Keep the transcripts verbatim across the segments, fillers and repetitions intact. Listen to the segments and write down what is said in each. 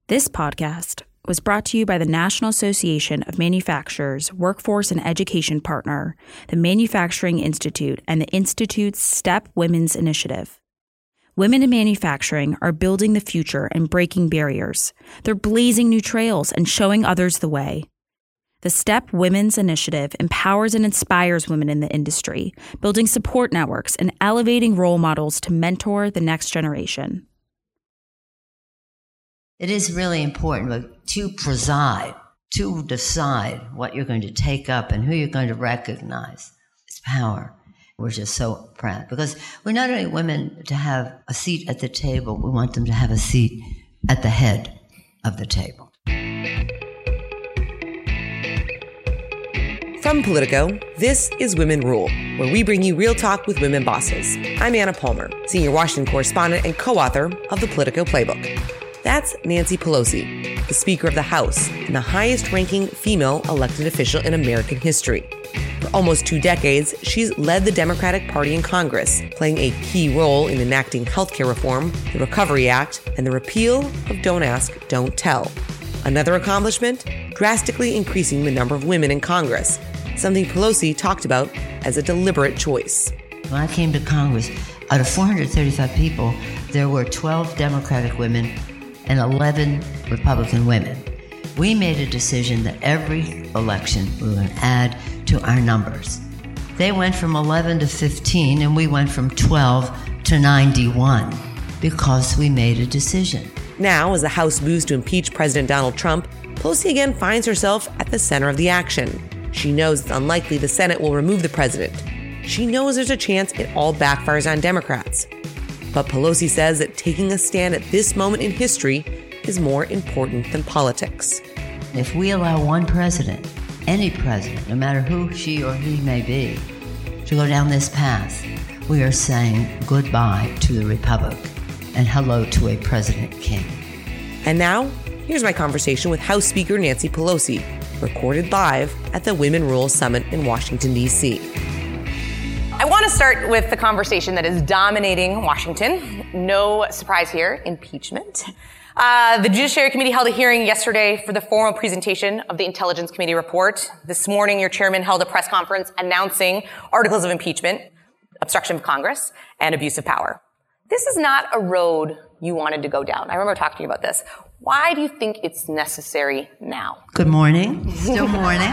This podcast was brought to you by the National Association of Manufacturers Workforce and Education Partner, the Manufacturing Institute, and the Institute's STEP Women's Initiative. Women in manufacturing are building the future and breaking barriers. They're blazing new trails and showing others the way. The STEP Women's Initiative empowers and inspires women in the industry, building support networks and elevating role models to mentor the next generation. It is really important to preside, to decide what you're going to take up and who you're going to recognize. It's power. We're just so proud because we not only want women to have a seat at the table, we want them to have a seat at the head of the table. From Politico, this is Women Rule, where we bring you real talk with women bosses. I'm Anna Palmer, senior Washington correspondent and co-author of the Politico Playbook. That's Nancy Pelosi, the Speaker of the House and the highest-ranking female elected official in American history. For almost two decades, she's led the Democratic Party in Congress, playing a key role in enacting healthcare reform, the Recovery Act, and the repeal of Don't Ask, Don't Tell. Another accomplishment? Drastically increasing the number of women in Congress, something Pelosi talked about as a deliberate choice. When I came to Congress, out of four hundred thirty-five people, there were twelve Democratic women and eleven Republican women. We made a decision that every election we were going to add to our numbers. They went from eleven to fifteen, and we went from twelve to ninety-one because we made a decision. Now, as the House moves to impeach President Donald Trump, Pelosi again finds herself at the center of the action. She knows it's unlikely the Senate will remove the president. She knows there's a chance it all backfires on Democrats. But Pelosi says that taking a stand at this moment in history is more important than politics. If we allow one president, any president, no matter who she or he may be, to go down this path, we are saying goodbye to the Republic and hello to a President King. And now, here's my conversation with House Speaker Nancy Pelosi, recorded live at the Women Rule Summit in Washington, D C I want to start with the conversation that is dominating Washington. No surprise here, impeachment. Uh, the Judiciary Committee held a hearing yesterday for the formal presentation of the Intelligence Committee report. This morning, your chairman held a press conference announcing articles of impeachment, obstruction of Congress, and abuse of power. This is not a road you wanted to go down. I remember talking to you about this. Why do you think it's necessary now? Good morning. Still morning.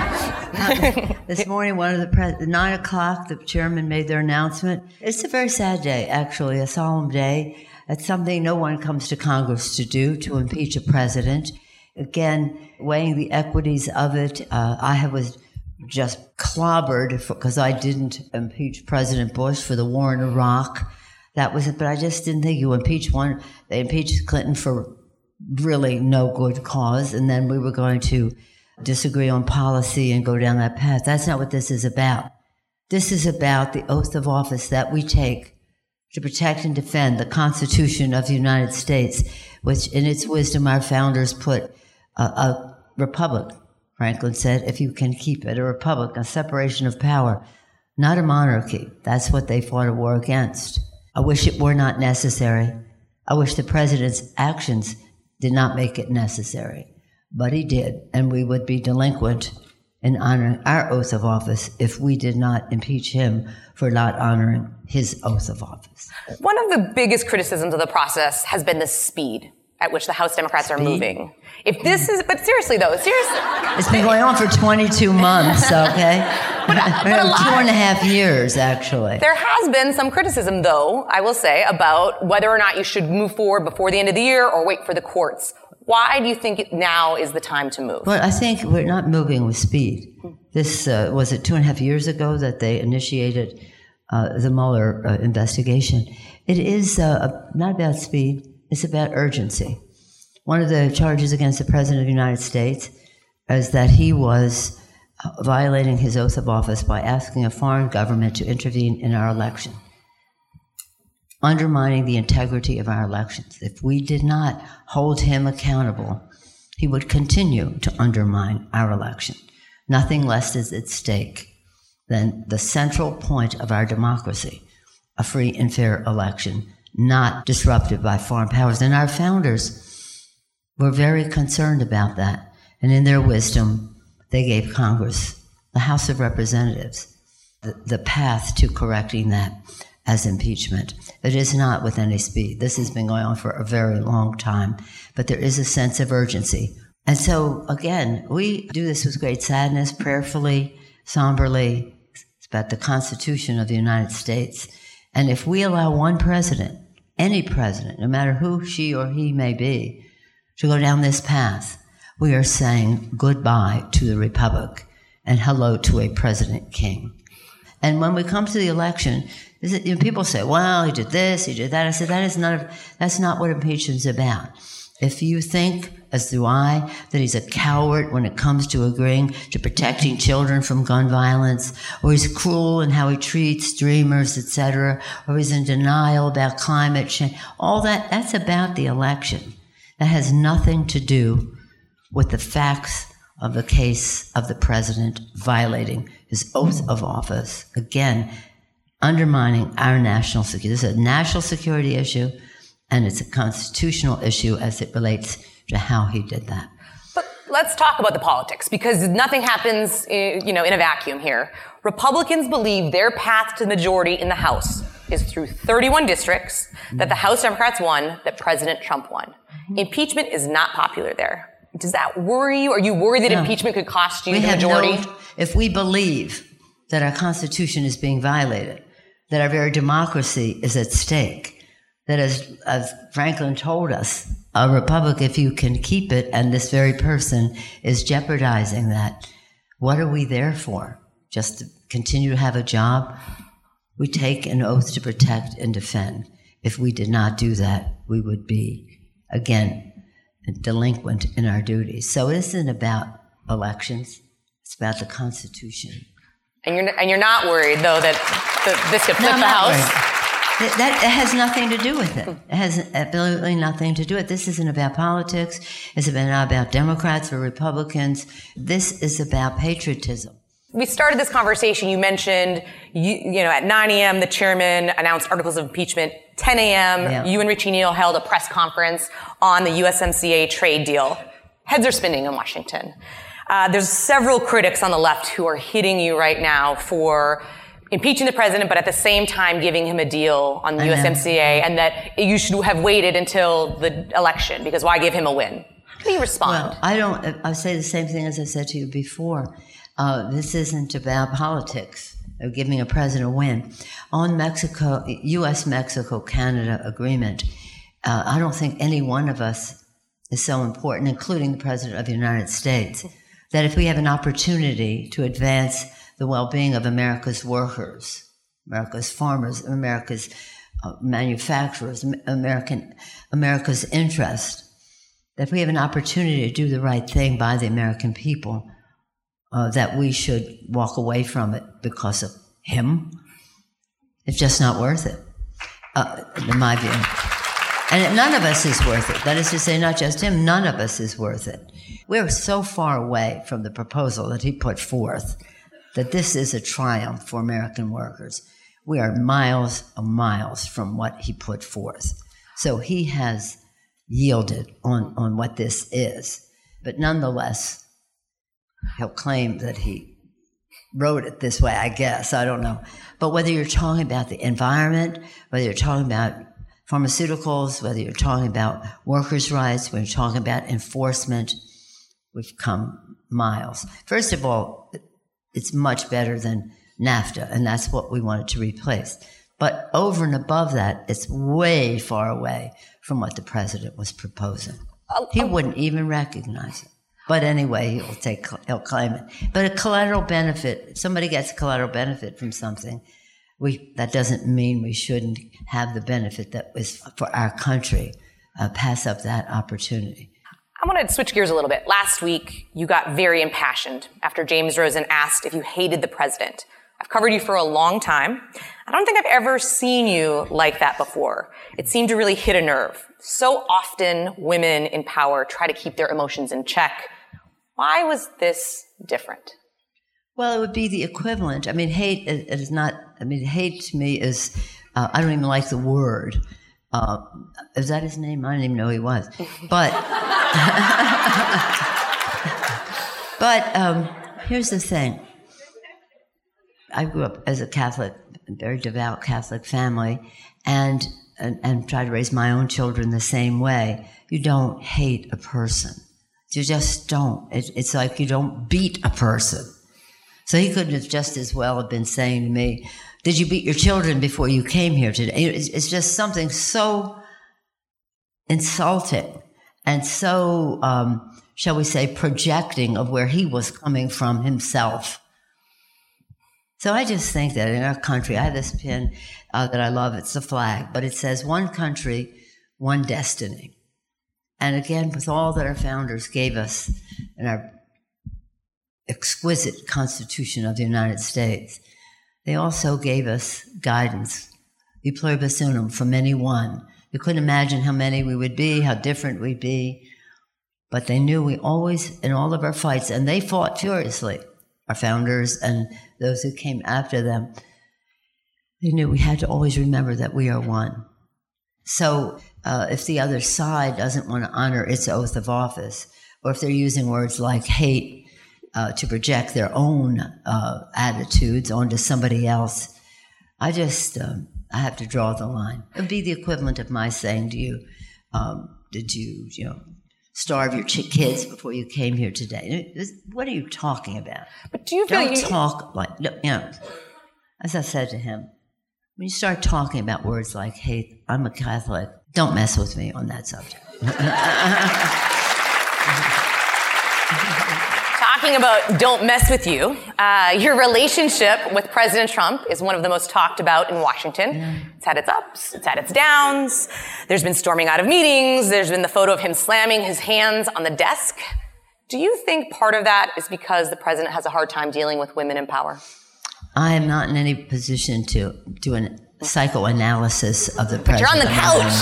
This morning, one of the pre- nine o'clock, the chairman made their announcement. It's a very sad day, actually, a solemn day. It's something no one comes to Congress to do, to impeach a president. Again, weighing the equities of it, uh, I was just clobbered because I didn't impeach President Bush for the war in Iraq. That was it, but I just didn't think you impeach one. They impeached Clinton for really no good cause, and then we were going to disagree on policy and go down that path. That's not what this is about. This is about the oath of office that we take to protect and defend the Constitution of the United States, which in its wisdom our founders put a, a republic. Franklin said, if you can keep it, a republic, a separation of power, not a monarchy. That's what they fought a war against. I wish it were not necessary. I wish the president's actions did not make it necessary, but he did, and we would be delinquent in honoring our oath of office if we did not impeach him for not honoring his oath of office. One of the biggest criticisms of the process has been the speed at which the House Democrats speed? are moving. If this is, but seriously though, seriously. It's been going on for twenty-two months, okay? but, but Two and a half years, actually. There has been some criticism, though, I will say, about whether or not you should move forward before the end of the year or wait for the courts. Why do you think now is the time to move? Well, I think we're not moving with speed. This, uh, was it two and a half years ago that they initiated uh, the Mueller uh, investigation? It is uh, not about speed. It's about urgency. One of the charges against the President of the United States is that he was violating his oath of office by asking a foreign government to intervene in our election, undermining the integrity of our elections. If we did not hold him accountable, he would continue to undermine our election. Nothing less is at stake than the central point of our democracy, a free and fair election, not disrupted by foreign powers. And our founders were very concerned about that. And in their wisdom, they gave Congress, the House of Representatives, the, the path to correcting that as impeachment. It is not with any speed. This has been going on for a very long time, but there is a sense of urgency. And so, again, we do this with great sadness, prayerfully, somberly. It's about the Constitution of the United States. And if we allow one president, any president, no matter who she or he may be, to go down this path, we are saying goodbye to the Republic and hello to a President King. And when we come to the election, is it, you know, people say, well, he did this, he did that. I said, that is not, that's not what impeachment's about. If you think, as do I, that he's a coward when it comes to agreeing to protecting children from gun violence, or he's cruel in how he treats dreamers, et cetera, or he's in denial about climate change, all that, that's about the election. That has nothing to do with the facts of the case of the president violating his oath of office. Again, undermining our national security. This is a national security issue, and it's a constitutional issue as it relates to how he did that. But let's talk about the politics, because nothing happens, you know, in a vacuum here. Republicans believe their path to the majority in the House is through thirty-one districts, that the House Democrats won, that President Trump won. Impeachment is not popular there. Does that worry you? Are you worried that no. impeachment could cost you we the have majority? No, if we believe that our Constitution is being violated, that our very democracy is at stake, that as, as Franklin told us, a republic, if you can keep it, and this very person is jeopardizing that, what are we there for? Just to continue to have a job? We take an oath to protect and defend. If we did not do that, we would be, again, delinquent in our duties. So it isn't about elections. It's about the Constitution. And you're, and you're not worried, though, that the, this could flip no, the House? That, that has nothing to do with it. It has absolutely nothing to do with it. This isn't about politics. It's not about Democrats or Republicans. This is about patriotism. We started this conversation. You mentioned, you, you know, at nine a.m., the chairman announced articles of impeachment. ten a.m., yeah. you and Richie Neal held a press conference on the U S M C A trade deal. Heads are spinning in Washington. Uh, there's several critics on the left who are hitting you right now for impeaching the president, but at the same time giving him a deal on the U S M C A, and that you should have waited until the election, because why give him a win? How do you respond? Well, I don't, I'll say the same thing as I said to you before. Uh, this isn't about politics or giving a president a win. On Mexico, U S Mexico Canada agreement, uh, I don't think any one of us is so important, including the President of the United States, that if we have an opportunity to advance the well-being of America's workers, America's farmers, America's uh, manufacturers, American, America's interest, that if we have an opportunity to do the right thing by the American people, uh, that we should walk away from it because of him. It's just not worth it, uh, in my view. And none of us is worth it. That is to say, not just him, none of us is worth it. We're so far away from the proposal that he put forth that this is a triumph for American workers. We are miles and miles from what he put forth. So he has yielded on, on what this is. But nonetheless, he'll claim that he wrote it this way, I guess. I don't know. But whether you're talking about the environment, whether you're talking about pharmaceuticals, whether you're talking about workers' rights, whether you're talking about enforcement, we've come miles. First of all, it's much better than NAFTA, and that's what we wanted to replace. But over and above that, it's way far away from what the president was proposing. He wouldn't even recognize it. But anyway, he'll take, he'll claim it. But a collateral benefit, if somebody gets a collateral benefit from something, we, that doesn't mean we shouldn't have the benefit that was for our country, uh, pass up that opportunity. I want to switch gears a little bit. Last week, you got very impassioned after James Rosen asked if you hated the president. I've covered you for a long time. I don't think I've ever seen you like that before. It seemed to really hit a nerve. So often, women in power try to keep their emotions in check. Why was this different? Well, it would be the equivalent. I mean, hate it is not, I mean, hate to me is, uh, I don't even like the word. Uh, is that his name? I didn't even know he was. But, but um, here's the thing. I grew up as a Catholic, a very devout Catholic family, and, and, and tried to raise my own children the same way. You don't hate a person. You just don't. It, it's like you don't beat a person. So he could have just as well have been saying to me, did you beat your children before you came here today? It's, it's just something so insulting and so, um, shall we say, projecting of where he was coming from himself. So I just think that in our country, I have this pin uh, that I love. It's the flag, but it says one country, one destiny. And again, with all that our founders gave us in our exquisite Constitution of the United States, they also gave us guidance, e pluribus unum, for many one. You couldn't imagine how many we would be, how different we'd be, but they knew we always, in all of our fights, and they fought furiously, our founders and those who came after them, they knew we had to always remember that we are one. So uh, if the other side doesn't want to honor its oath of office, or if they're using words like hate uh, to project their own uh, attitudes onto somebody else, I just, um, I have to draw the line. It would be the equivalent of my saying to you, um, did you, you know, starve your ch- kids before you came here today? What are you talking about? But do you feel Don't you... talk like, you know, as I said to him, when you start talking about words like hate, I'm a Catholic, don't mess with me on that subject. Talking about don't mess with you, uh, your relationship with President Trump is one of the most talked about in Washington. Yeah. It's had its ups, it's had its downs. There's been storming out of meetings. There's been the photo of him slamming his hands on the desk. Do you think part of that is because the president has a hard time dealing with women in power? I am not in any position to do a psychoanalysis of the president. But you're on the couch.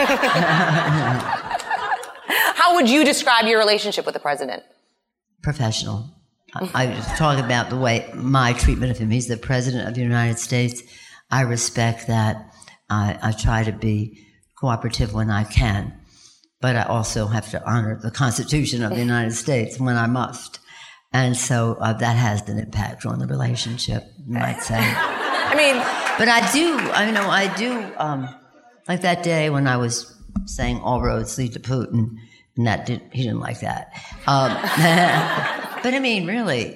How would you describe your relationship with the president? Professional. I, I was talking about the way my treatment of him. He's the president of the United States. I respect that. I, I try to be cooperative when I can, but I also have to honor the Constitution of the United States when I must. And so uh, that has an impact on the relationship, you might say. I mean... But I do, I know, I do, um, like that day when I was saying all roads lead to Putin, and that did, he didn't like that. Um, but I mean, really,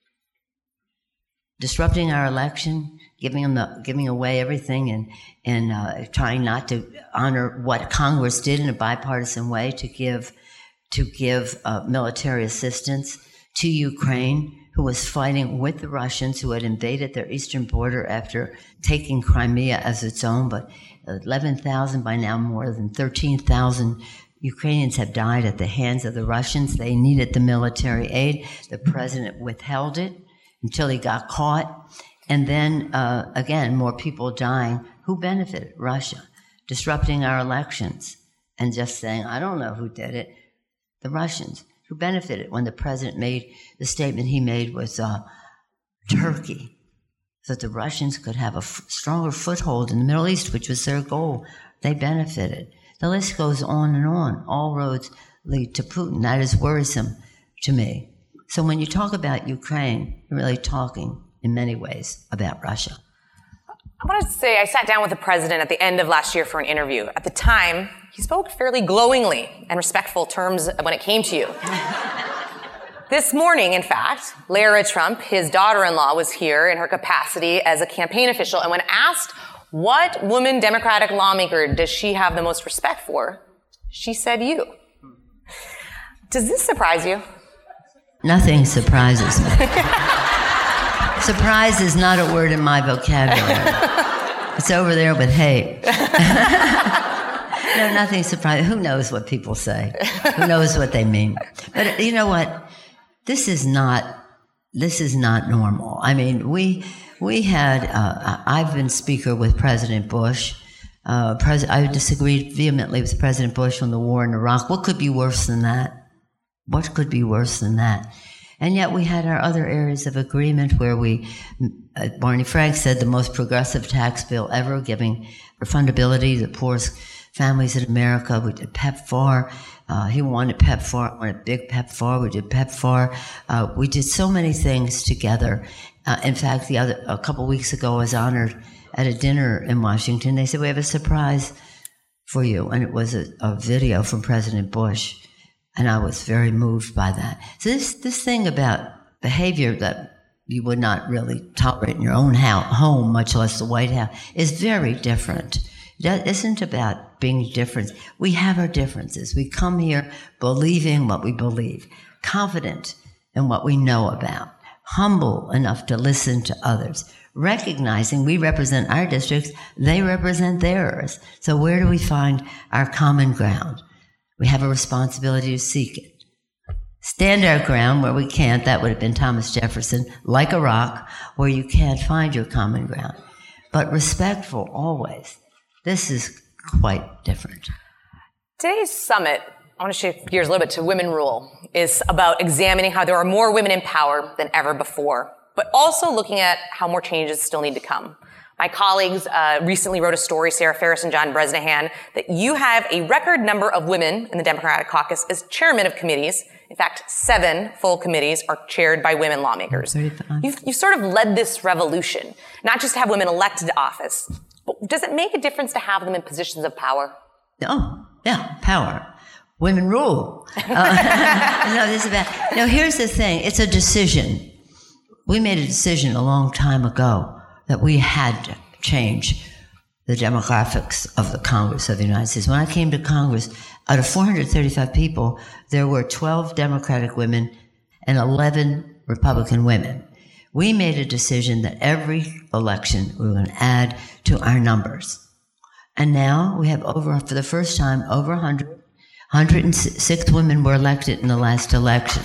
disrupting our election, giving them the, giving away everything, and and uh, trying not to honor what Congress did in a bipartisan way to give to give uh, military assistance to Ukraine, who was fighting with the Russians, who had invaded their eastern border after taking Crimea as its own. But eleven thousand, by now more than thirteen thousand Ukrainians have died at the hands of the Russians. They needed the military aid. The president withheld it until he got caught. And then, uh, again, more people dying. Who benefited? Russia. Disrupting our elections and just saying, I don't know who did it. The Russians. Who benefited when the president made the statement he made with uh, Turkey, so that the Russians could have a f- stronger foothold in the Middle East, which was their goal. They benefited. The list goes on and on. All roads lead to Putin. That is worrisome to me. So when you talk about Ukraine, you're really talking, in many ways, about Russia. I want to say I sat down with the president at the end of last year for an interview. At the time, he spoke fairly glowingly and respectful terms when it came to you. This morning, in fact, Lara Trump, his daughter-in-law, was here in her capacity as a campaign official, and when asked what woman Democratic lawmaker does she have the most respect for, she said you. Does this surprise you? Nothing surprises me. Surprise is not a word in my vocabulary. It's over there with hate. No, nothing surprising. Who knows what people say? Who knows what they mean? But you know what? This is not. This is not normal. I mean, we we had. Uh, I've been speaker with President Bush. Uh, Pres- I disagreed vehemently with President Bush on the war in Iraq. What could be worse than that? What could be worse than that? And yet we had our other areas of agreement where we, uh, Barney Frank said the most progressive tax bill ever, giving refundability to the poorest Families in America. We did PEPFAR. Uh, he wanted PEPFAR. I wanted big PEPFAR. We did PEPFAR. Uh, we did so many things together. Uh, in fact, the other a couple weeks ago, I was honored at a dinner in Washington. They said, we have a surprise for you. And it was a, a video from President Bush. And I was very moved by that. So this, this thing about behavior that you would not really tolerate in your own house, home, much less the White House, is very different. It isn't about being different. We have our differences. We come here believing what we believe, confident in what we know about, humble enough to listen to others, recognizing we represent our districts, they represent theirs. So where do we find our common ground? We have a responsibility to seek it. Stand our ground where we can't. That would have been Thomas Jefferson, like a rock, where you can't find your common ground. But respectful always. This is quite different. Today's summit, I want to shift gears a little bit to Women Rule, is about examining how there are more women in power than ever before, but also looking at how more changes still need to come. My colleagues uh, recently wrote a story, Sarah Ferris and John Bresnahan, that you have a record number of women in the Democratic caucus as chairmen of committees. In fact, seven full committees are chaired by women lawmakers. You've, you've sort of led this revolution, not just to have women elected to office, but does it make a difference to have them in positions of power? Oh, yeah, power. Women rule. Uh, no, this is about, no, here's the thing. It's a decision. We made a decision a long time ago that we had to change the demographics of the Congress of the United States. When I came to Congress, out of four hundred thirty-five people, there were twelve Democratic women and eleven Republican women. We made a decision that every election we were going to add to our numbers. And now we have over, for the first time, over one hundred, one hundred six women were elected in the last election.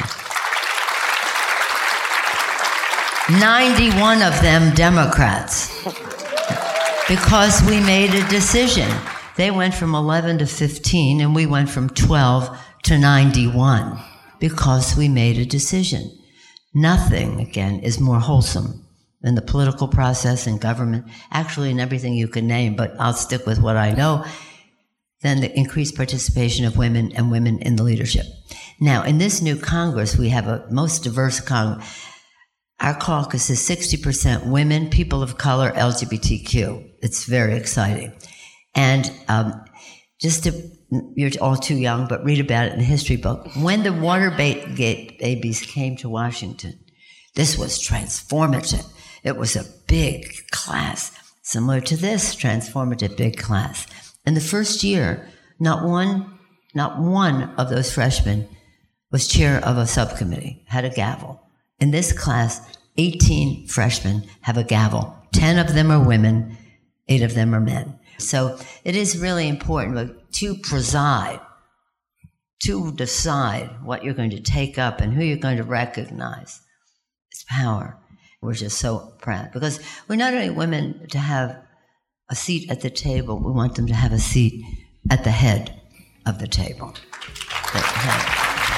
ninety-one of them Democrats, because we made a decision. They went from eleven to fifteen, and we went from twelve to ninety-one, because we made a decision. Nothing, again, is more wholesome than the political process and government, actually in everything you can name, but I'll stick with what I know, than the increased participation of women and women in the leadership. Now, in this new Congress, we have a most diverse Congress. Our caucus is sixty percent women, people of color, L G B T Q. It's very exciting. And um, just to, you're all too young, but read about it in the history book. When the Watergate babies came to Washington, this was transformative. It was a big class, similar to this transformative big class. In the first year, not one, not one of those freshmen was chair of a subcommittee, had a gavel. In this class, eighteen freshmen have a gavel. ten of them are women, eight of them are men. So it is really important to preside, to decide what you're going to take up and who you're going to recognize. It's power. We're just so proud because we not only want women to have a seat at the table, we want them to have a seat at the head of the table. The head.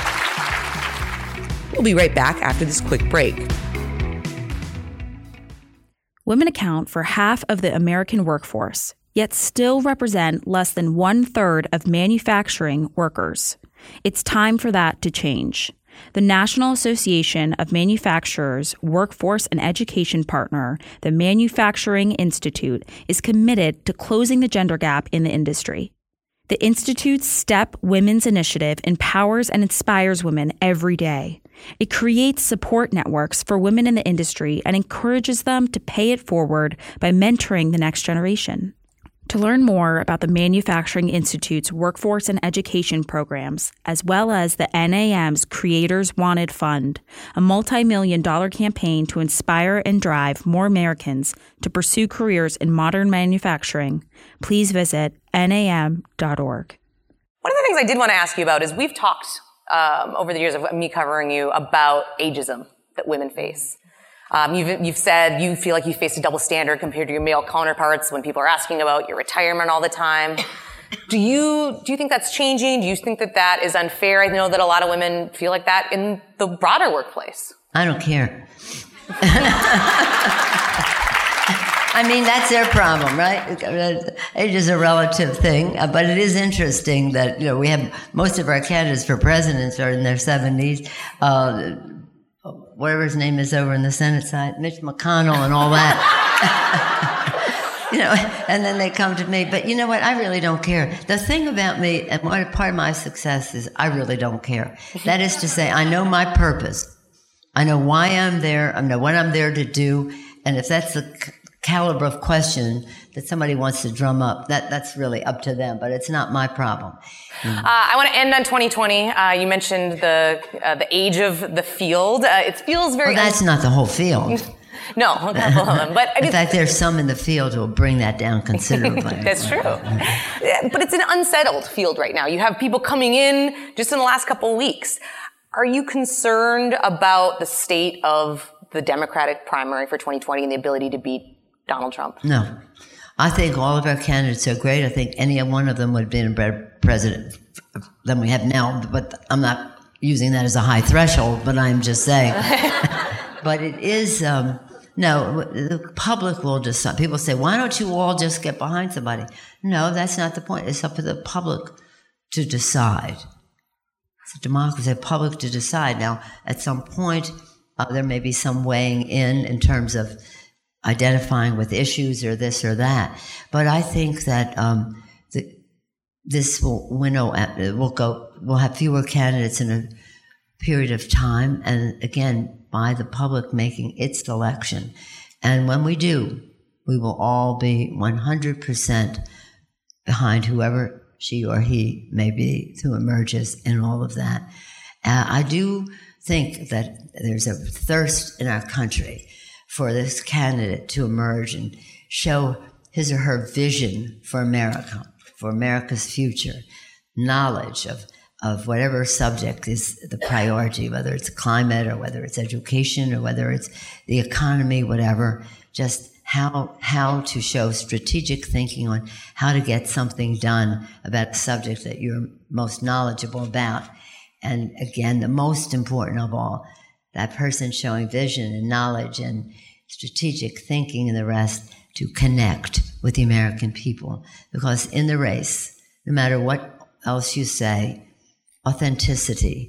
We'll be right back after this quick break. Women account for half of the American workforce, yet still represent less than one-third of manufacturing workers. It's time for that to change. The National Association of Manufacturers Workforce and Education Partner, the Manufacturing Institute, is committed to closing the gender gap in the industry. The Institute's STEP Women's Initiative empowers and inspires women every day. It creates support networks for women in the industry and encourages them to pay it forward by mentoring the next generation. To learn more about the Manufacturing Institute's workforce and education programs, as well as the N A M's Creators Wanted Fund, a multi-million dollar campaign to inspire and drive more Americans to pursue careers in modern manufacturing, please visit N A M dot org. One of the things I did want to ask you about is we've talked um, over the years of me covering you about ageism that women face. Um, you've, you've said you feel like you face a double standard compared to your male counterparts when people are asking about your retirement all the time. Do you, do you think that's changing? Do you think that that is unfair? I know that a lot of women feel like that in the broader workplace. I don't care. I mean, that's their problem, right? Age is a relative thing, uh, but it is interesting that, you know, we have most of our candidates for presidents are in their seventies. Uh, whatever his name is over in the Senate side, Mitch McConnell and all that. You know, and then they come to me. But you know what? I really don't care. The thing about me, and one part of my success is I really don't care. That is to say, I know my purpose. I know why I'm there. I know what I'm there to do. And if that's the c- caliber of question that somebody wants to drum up, that, that's really up to them. But it's not my problem. Mm. Uh, I want to end on twenty twenty. Uh, you mentioned the uh, the age of the field. Uh, it feels very... Well, that's un- not the whole field. No, a couple of them. But I mean, in fact, there's some in the field who will bring that down considerably. That's true. But it's an unsettled field right now. You have people coming in just in the last couple of weeks. Are you concerned about the state of the Democratic primary for twenty twenty and the ability to beat Donald Trump? No. I think all of our candidates are great. I think any one of them would have been a better president than we have now. But I'm not using that as a high threshold, but I'm just saying. But it is, um, no, the public will decide. People say, why don't you all just get behind somebody? No, that's not the point. It's up to the public to decide. It's a democracy, a public to decide. Now, at some point, uh, there may be some weighing in in terms of identifying with issues or this or that. But I think that um, the, this will winnow, will go, we'll have fewer candidates in a period of time, and again, by the public making its selection. And when we do, we will all be one hundred percent behind whoever she or he may be who emerges in all of that. Uh, I do think that there's a thirst in our country for this candidate to emerge and show his or her vision for America, for America's future, knowledge of, of whatever subject is the priority, whether it's climate or whether it's education or whether it's the economy, whatever, just how how to show strategic thinking on how to get something done about the subject that you're most knowledgeable about. And again, the most important of all, that person showing vision and knowledge and strategic thinking and the rest to connect with the American people. Because in the race, no matter what else you say, authenticity,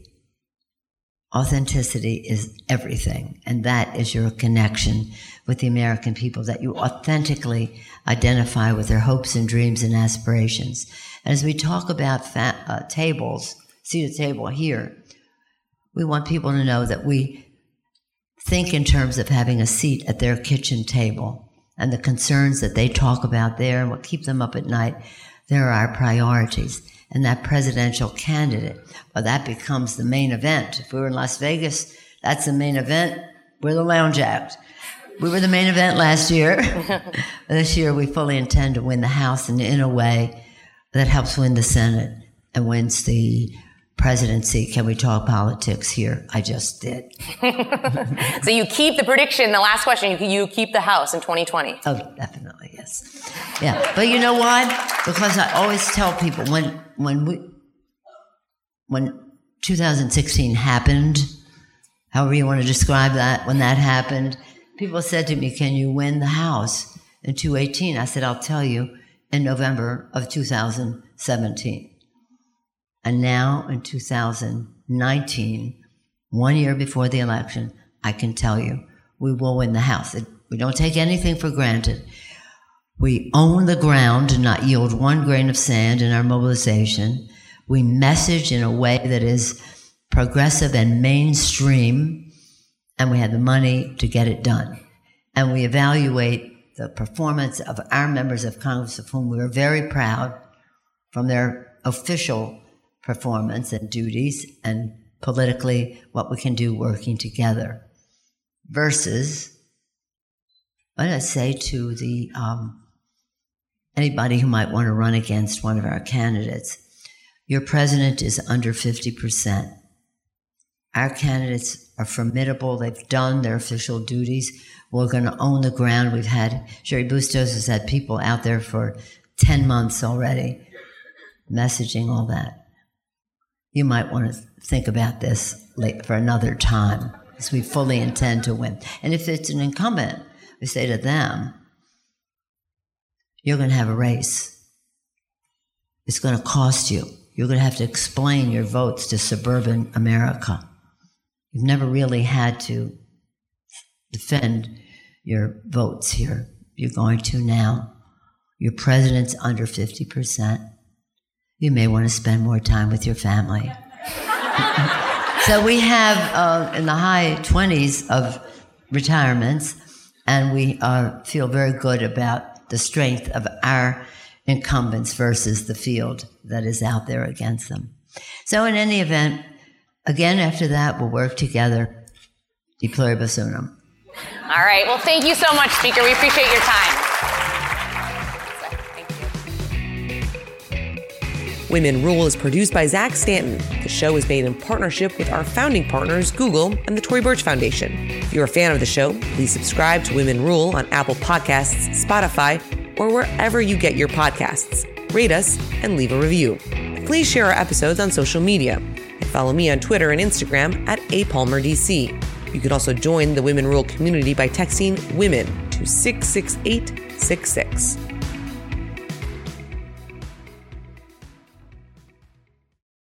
authenticity is everything. And that is your connection with the American people, that you authentically identify with their hopes and dreams and aspirations. And as we talk about fat, uh, tables, seat at table here, we want people to know that we think in terms of having a seat at their kitchen table, and the concerns that they talk about there and what keep them up at night, they're our priorities. And that presidential candidate, well, that becomes the main event. If we were in Las Vegas, that's the main event. We're the lounge act. We were the main event last year. This year, we fully intend to win the House, and in a way that helps win the Senate and wins the presidency. Can we talk politics here? I just did. So you keep the prediction, the last question, you, you keep the House in twenty twenty. Oh, definitely, yes. Yeah, but you know why? Because I always tell people when when we when two thousand sixteen happened, however you want to describe that, when that happened, people said to me, can you win the House in two eighteen? I said, I'll tell you in November of two thousand seventeen. And now in two thousand nineteen, one year before the election, I can tell you we will win the House. It, we don't take anything for granted. We own the ground and not yield one grain of sand in our mobilization. We message in a way that is progressive and mainstream, and we have the money to get it done. And we evaluate the performance of our members of Congress, of whom we are very proud, from their official performance and duties, and politically what we can do working together, versus what did I say to the um, anybody who might want to run against one of our candidates? Your president is under fifty percent. Our candidates are formidable. They've done their official duties. We're going to own the ground. We've had, Sherry Bustos has had people out there for ten months already, messaging all that. You might want to think about this late for another time, because we fully intend to win. And if it's an incumbent, we say to them, you're going to have a race. It's going to cost you. You're going to have to explain your votes to suburban America. You've never really had to defend your votes here. You're going to now. Your president's under fifty percent. You may want to spend more time with your family. So we have uh, in the high twenties of retirements, and we uh, feel very good about the strength of our incumbents versus the field that is out there against them. So in any event, again, after that, we'll work together. De pluribus unum. All right. Well, thank you so much, Speaker. We appreciate your time. Women Rule is produced by Zach Stanton. The show is made in partnership with our founding partners, Google and the Tory Burch Foundation. If you're a fan of the show, please subscribe to Women Rule on Apple Podcasts, Spotify, or wherever you get your podcasts. Rate us and leave a review. Please share our episodes on social media and follow me on Twitter and Instagram at A Palmer D C. You can also join the Women Rule community by texting WOMEN to six six eight six six.